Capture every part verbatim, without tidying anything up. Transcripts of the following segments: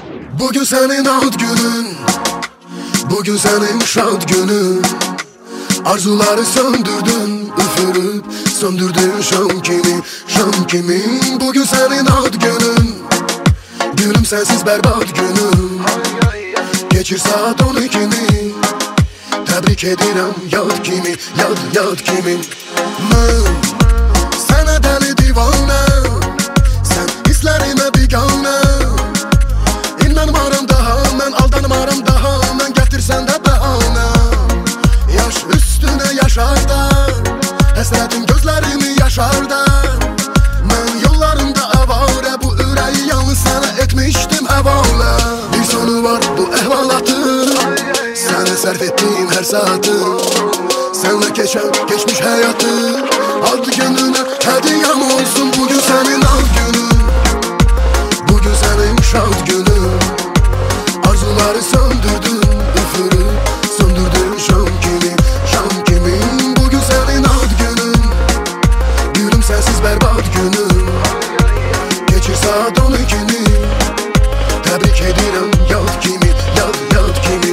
Bugün senin ad günün, bugün senin şad günün. Arzuları söndürdün, üfürüp söndürdün şam kimi, şam kimi. Bugün senin ad günün, gülüm sensiz berbat günüm. Geçir saat on ikini, tebrik edirəm yad kimi, yad yad kimi. Mən sənə dəli divanə, sən hisslərimə biganə. İnanmaram daha, mən aldanmaram daha, mən gətirsən də bəhanə. Yaş üstünə yaşardar, həsrətin gözlərimi yaşardar. Mən yollarımda əvarə, bu ürəyi yalnız sənə etmişdim həvalə. Bir sonu var bu əhvalatın, sənə sərf etdiyim hər saatın. Sənlə keçən, keçmiş həyatın, ad gününə hədiyəm olsun. Bugün sənin ad günün, bugün sənin şad günün. Arzuları söndürdün, üfürüp söndürdün şam kimi, şam kimi. Bugün sənin ad günün, gülüm sensiz berbat günüm. Geçir saat on ikini, tebrik edirəm yad kimi, yad yad kimi.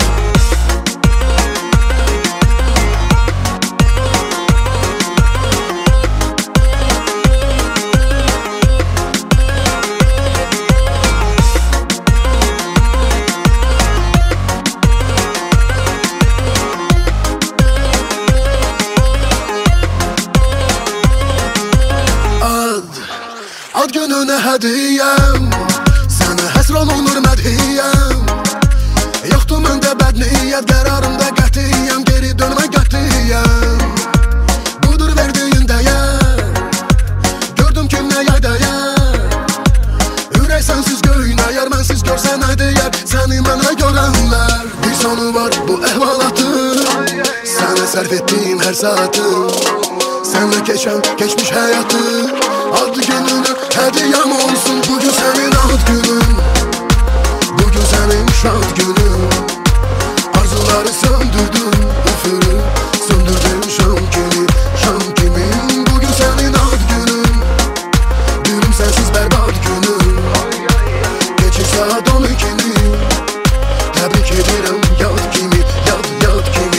Ad gününə hədiyəm, sənə həsr olunur mədhiyyəm. Yoxdur məndə bədniyyət, qərarımda qətiyyəm, geri dönmə qətiyyəm. Budur verdiyin dəyər, gördüm ki nəyə dəyər. Ürək sənsiz göynəyər, mənsiz görsə nə deyər, səni mənə görənlər. Bir sonu var bu əhvalatın, sənə sərf etdiyim hər saatın. Sənlə keçən, keçmiş həyatın, ad gününə hədiyəm olsun. Bugün sənin ad günün, bugün sənin şad günün. Arzuları söndürdün, üfürüp söndürdün şam kimi, şam kimi. Bugün sənin ad günün, gülüm sensiz berbat günün. Geçir saat on ikini, tebrik edirəm yad kimi, yad yad kimi.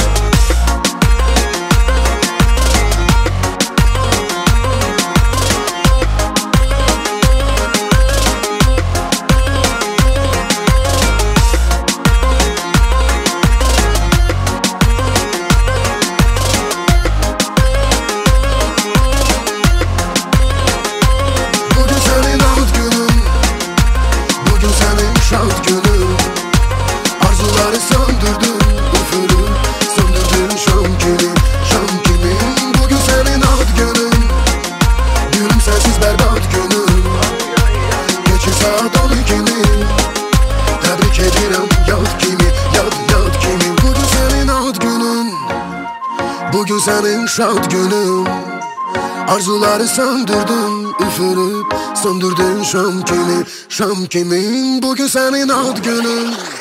Şad günüm, arzuları söndürdün, üfürüp söndürdün şam kimi, şam kimi. Bugün senin ad günün, gülüm sensiz berbat günüm. Geçir saat on ikini, tebrik edirəm yad kimi, yad yad kimi. Bugün senin ad günün, bugün senin şad günüm. Arzuları söndürdün, üfürüp söndürdün şam kimi, şam kimi. Bugün senin ad günün.